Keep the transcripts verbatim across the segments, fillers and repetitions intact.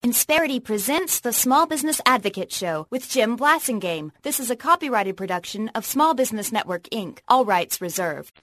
Insperity presents the Small Business Advocate Show with Jim Blasingame. This is a copyrighted production of Small Business Network, Incorporated. All rights reserved.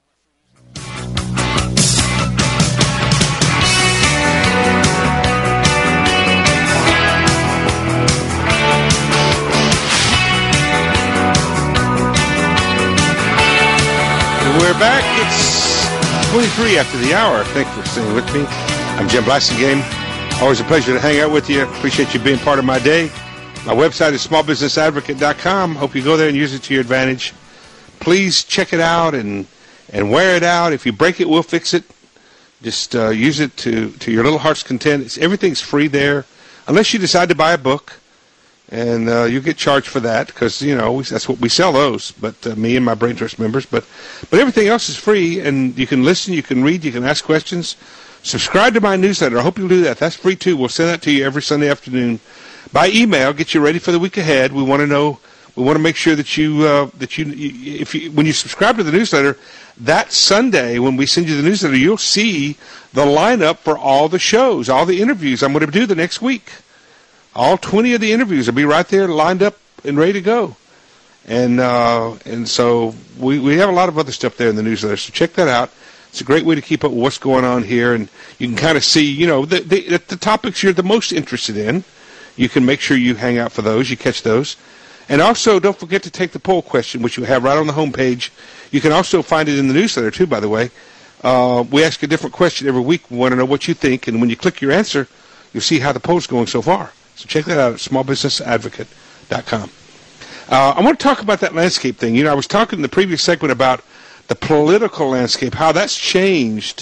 We're back. It's twenty-three after the hour. Thanks for staying with me. I'm Jim Blasingame. Always a pleasure to hang out with you. Appreciate you being part of my day. My website is small business advocate dot com. Hope you go there and use it to your advantage. Please check it out and, and wear it out. If you break it, we'll fix it. Just uh, use it to, to your little heart's content. It's, everything's free there, unless you decide to buy a book. And uh, you get charged for that because, you know, we, that's what we sell those, but uh, me and my Brain Trust members. But, but everything else is free, and you can listen, you can read, you can ask questions. Subscribe to my newsletter. I hope you'll do that. That's free, too. We'll send that to you every Sunday afternoon by email. Get you ready for the week ahead. We want to know, we want to make sure that you, uh, that you, if you, when you subscribe to the newsletter, that Sunday when we send you the newsletter, you'll see the lineup for all the shows, all the interviews I'm going to do the next week. All twenty of the interviews will be right there lined up and ready to go. And uh, and so we, we have a lot of other stuff there in the newsletter, so check that out. It's a great way to keep up with what's going on here, and you can kind of see, you know, the, the, the topics you're the most interested in. You can make sure you hang out for those, you catch those. And also, don't forget to take the poll question, which you have right on the home page. You can also find it in the newsletter, too, by the way. Uh, we ask a different question every week. We want to know what you think, and when you click your answer, you'll see how the poll's going so far. So check that out at small business advocate dot com. Uh, I want to talk about that landscape thing. You know, I was talking in the previous segment about the political landscape, how that's changed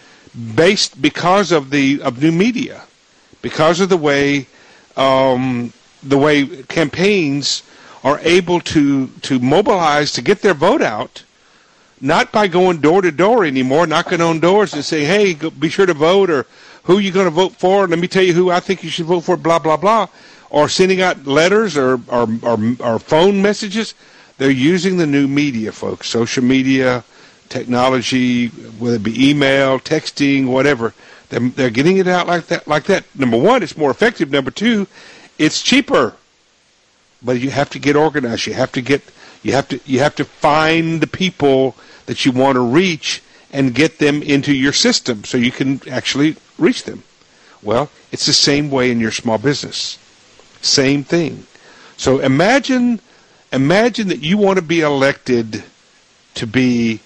based because of the of new media, because of the way um, the way campaigns are able to to mobilize to get their vote out, not by going door to door anymore, knocking on doors and saying, "Hey, go, be sure to vote," or "Who are you going to vote for? Let me tell you who I think you should vote for," blah, blah, blah. Or sending out letters or, or, or, or phone messages. They're using the new media, folks. Social media, technology, whether it be email, texting, whatever. They're, they're getting it out like that. Like that. Number one, it's more effective. Number two, it's cheaper. But you have to get organized. You have to get, you have to, you have to find the people that you want to reach and get them into your system so you can actually reach them. Well, it's the same way in your small business. Same thing. So imagine imagine that you want to be elected to be,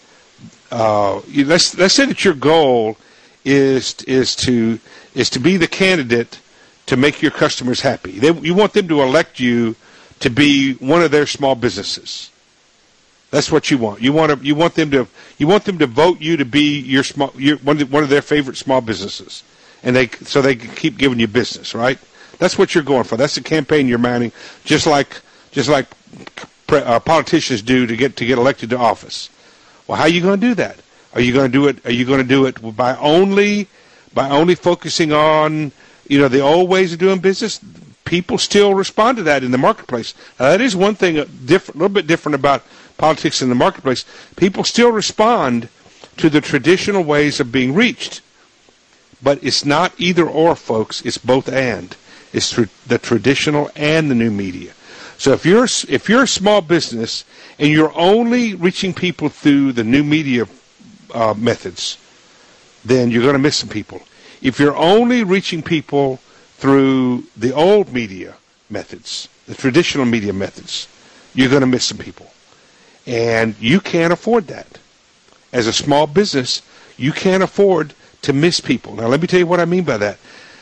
uh, let's let's say that your goal is is to is to be the candidate to make your customers happy. They, you want them to elect you to be one of their small businesses. That's what you want. You want to. You want them to. You want them to vote you to be your small. Your, one, of, one of their favorite small businesses, and they so they can keep giving you business. Right. That's what you're going for. That's the campaign you're mounting. Just like just like uh, politicians do to get to get elected to office. Well, how are you going to do that? Are you going to do it? Are you going to do it by only by only focusing on you know the old ways of doing business? People still respond to that in the marketplace. Now, that is one thing different, a little bit different about politics in the marketplace. People still respond to the traditional ways of being reached. But it's not either or, folks. It's both and. It's tr- the traditional and the new media. So if you're if you're a small business and you're only reaching people through the new media uh, methods, then you're going to miss some people. If you're only reaching people through the old media methods, the traditional media methods, you're going to miss some people. And you can't afford that. As a small business, you can't afford to miss people. Now, let me tell you what I mean by that.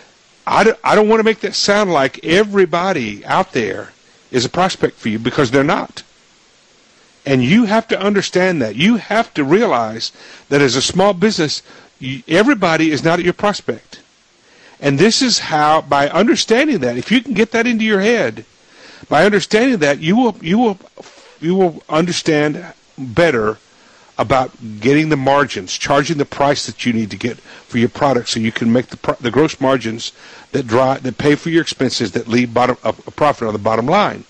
I don't, I don't want to make that sound like everybody out there is a prospect for you, because they're not. And you have to understand that. You have to realize that as a small business, you, everybody is not your prospect. And this is how, by understanding that, if you can get that into your head, by understanding that, you will you will you will understand better about getting the margins, charging the price that you need to get for your product, so you can make the pro- the gross margins that drive that pay for your expenses, that leave bottom a, a profit on the bottom line.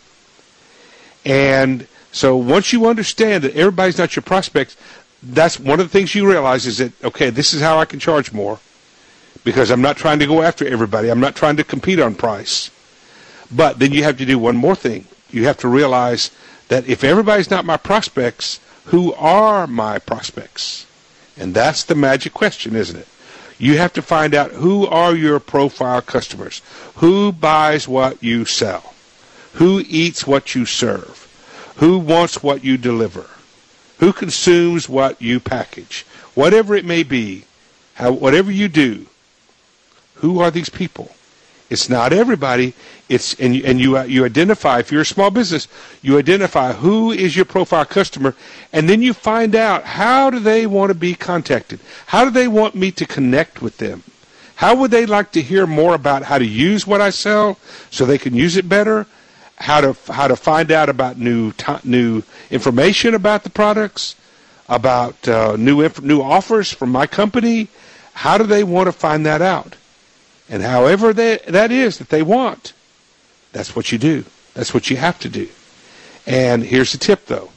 And so once you understand that everybody's not your prospect, that's one of the things you realize is that, okay, this is how I can charge more. because I'm not trying to go after everybody. I'm not trying to compete on price. But then you have to do one more thing. You have to realize that if everybody's not my prospects, who are my prospects? And that's the magic question, isn't it? You have to find out who are your profile customers. Who buys what you sell? Who eats what you serve? Who wants what you deliver? Who consumes what you package? Whatever it may be, how, whatever you do, who are these people? It's not everybody. It's and you, and you uh, you identify, if you're a small business, you identify who is your profile customer, and then you find out how do they want to be contacted? How do they want me to connect with them? How would they like to hear more about how to use what I sell so they can use it better? How to how to find out about new t- new information about the products, about uh, new inf- new offers from my company? How do they want to find that out? And however they, that is that they want, that's what you do. That's what you have to do. And here's the tip, though.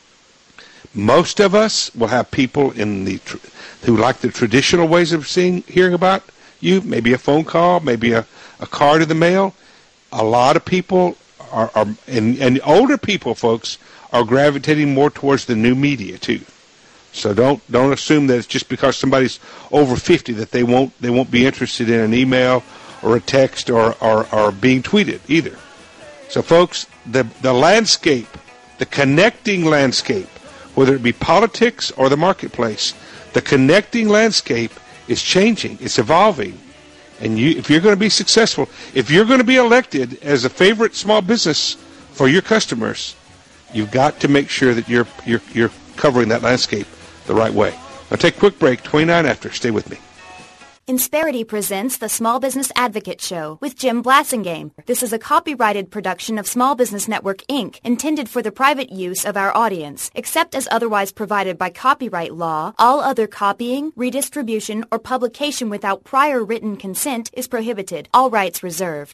Most of us will have people in the tr- who like the traditional ways of seeing, hearing about you, maybe a phone call, maybe a, a card in the mail. A lot of people are, are and, and older people, folks, are gravitating more towards the new media, too. So don't don't assume that it's just because somebody's over fifty that they won't they won't be interested in an email or a text or, or, or being tweeted either. So folks, the the landscape, the connecting landscape, whether it be politics or the marketplace, the connecting landscape is changing. It's evolving. And you, if you're going to be successful, if you're going to be elected as a favorite small business for your customers, you've got to make sure that you're you're you're covering that landscape the right way. I'll take a quick break, twenty-nine after. Stay with me. Insperity presents the Small Business Advocate Show with Jim Blasingame. This is a copyrighted production of Small Business Network, Incorporated, intended for the private use of our audience. Except as otherwise provided by copyright law, all other copying, redistribution, or publication without prior written consent is prohibited. All rights reserved.